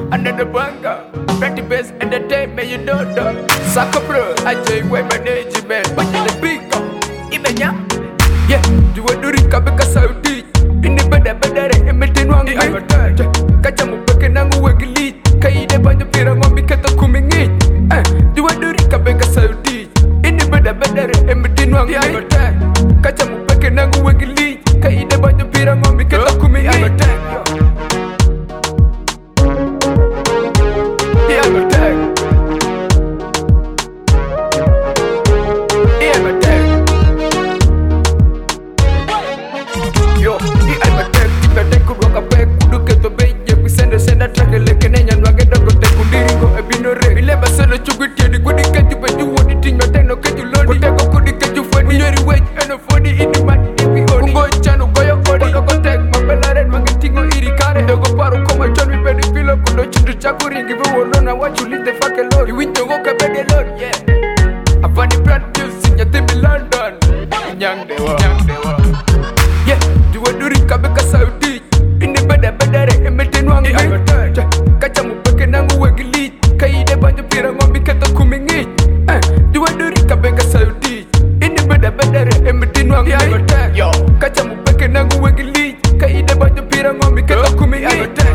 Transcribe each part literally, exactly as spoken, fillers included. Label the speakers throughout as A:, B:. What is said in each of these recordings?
A: another banger. Pretty best entertainment, you know that. Saka bro, I take away management. But you the big up, Imenya. Yeah, you were doing Kabaka Saudi. In the bed, better, and maintain one I'm a touch. Catch a mupaka nangu wagili. Kaide by the pyramid, because the coming in. Eh, you were doing Kabaka Saudi. In the bed, better, and maintain one I'm a touch. Catch a mupaka nangu wagili. Kaide by the pyramid, because the coming in. I'm a touch. What you leave the fuck alone? You win the walk up the Lord, yeah. I find the brand new in your team in London. Young they were, young they were. Yeah, you were doing Kabaka Saudi. In the bed, better, and maintain one I'm a touch. Catch a mupaka nangu wagili. Kaide by the pyramid, because the coming in. Eh, you were doing Kabaka Saudi. In the bed, better, and maintain one I'm a touch. Yo, catch a mupaka nangu wagili. Kaide by the pyramid, because the coming in. I'm a touch.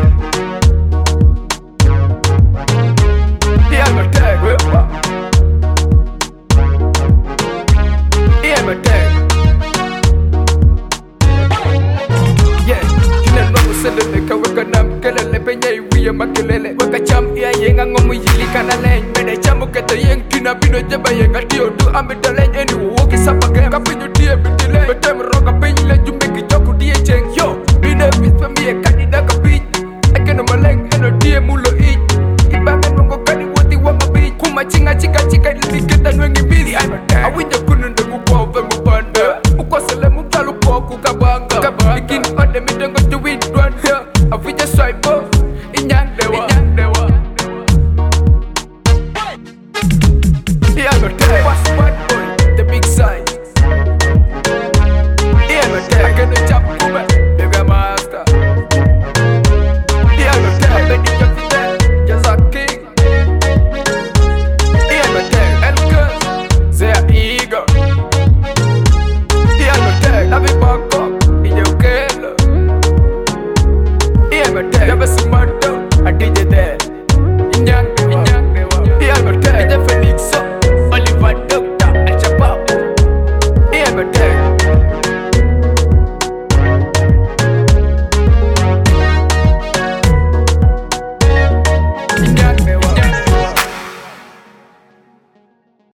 A: Makelele waka cham ya yenga ngomu yili kana len mede chamu keto yeng tina bino jaba yenga tio du amita len eni woki sapa game kapinyo tie bitile betem roka pinyle jumbe ki joku die cheng yo bine bit for me e kanida ka beat akeno maleng eno tie mulo eat ibanga nongo kani woti wama beat kuma chinga chika chika liketa nwengi busy awinja kununde kukwa uve mupanda ukwasele mutalu kwa kukabanga Begin on the middle of the wind run here Avija swipe off Inyang dewa Yeah, I'm a tell what's what boy, the big size Yeah, I'm a tell I can jump over, you got master Yeah, I'm a tell, I need your friend, just a king Yeah, I'm a tell, Elkers, they are eager Yeah, I'm a tell, love it back up, in your girl Yeah, I'm a tell, never smart